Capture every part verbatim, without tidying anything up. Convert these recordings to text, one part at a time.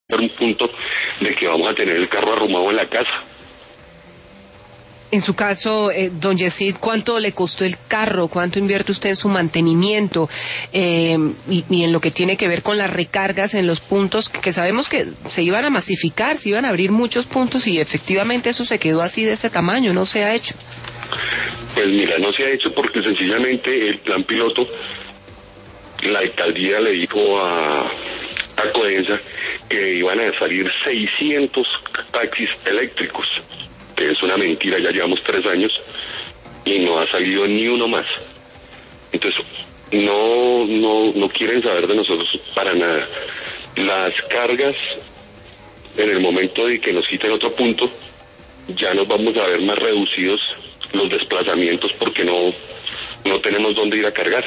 un punto de que vamos a tener el carro arrumado en la casa. En su caso, eh, don Yesid, ¿cuánto le costó el carro? ¿Cuánto invierte usted en su mantenimiento? Eh, y, y en lo que tiene que ver con las recargas en los puntos, que, que sabemos que se iban a masificar, se iban a abrir muchos puntos y efectivamente eso se quedó así de ese tamaño, no se ha hecho. Pues mira, no se ha hecho porque sencillamente el plan piloto, la alcaldía le dijo a, a Codensa que iban a salir seiscientos taxis eléctricos, que es una mentira, ya llevamos tres años y no ha salido ni uno más. Entonces, no, no, no quieren saber de nosotros para nada. Las cargas, en el momento de que nos quiten otro punto, ya nos vamos a ver más reducidos los desplazamientos porque no, no tenemos dónde ir a cargar.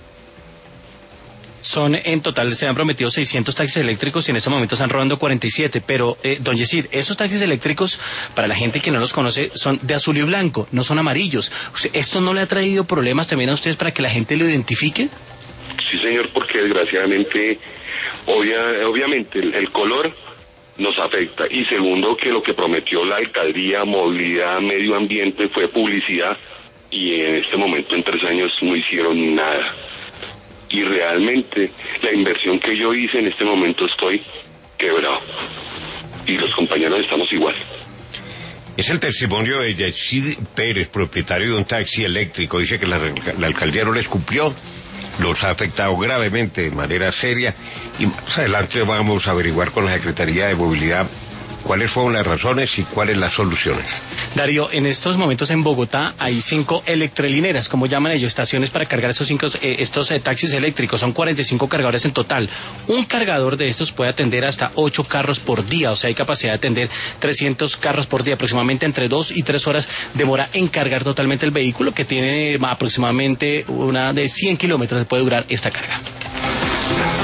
Son, en total, se han prometido seiscientos taxis eléctricos y en este momento están rodando cuarenta y siete, pero, eh, don Yesid, esos taxis eléctricos, para la gente que no los conoce, son de azul y blanco, no son amarillos. ¿Esto no le ha traído problemas también a ustedes para que la gente lo identifique? Sí, señor, porque desgraciadamente, obvia, obviamente, el, el color nos afecta. Y segundo, que lo que prometió la alcaldía, movilidad, medio ambiente, fue publicidad, y en este momento, en tres años, no hicieron nada. Y realmente la inversión que yo hice en este momento estoy quebrado. Y los compañeros estamos igual. Es el testimonio de Yesid Pérez, propietario de un taxi eléctrico. Dice que la, la alcaldía no les cumplió, los ha afectado gravemente de manera seria. Y más adelante vamos a averiguar con la Secretaría de Movilidad cuáles fueron las razones y cuáles las soluciones. Darío, en estos momentos en Bogotá hay cinco electrolineras, como llaman ellos, estaciones para cargar esos cinco, eh, estos eh, taxis eléctricos. Son cuarenta y cinco cargadores en total. Un cargador de estos puede atender hasta ocho carros por día, o sea, hay capacidad de atender trescientos carros por día. Aproximadamente entre dos y tres horas demora en cargar totalmente el vehículo, que tiene aproximadamente una de cien kilómetros, puede durar esta carga.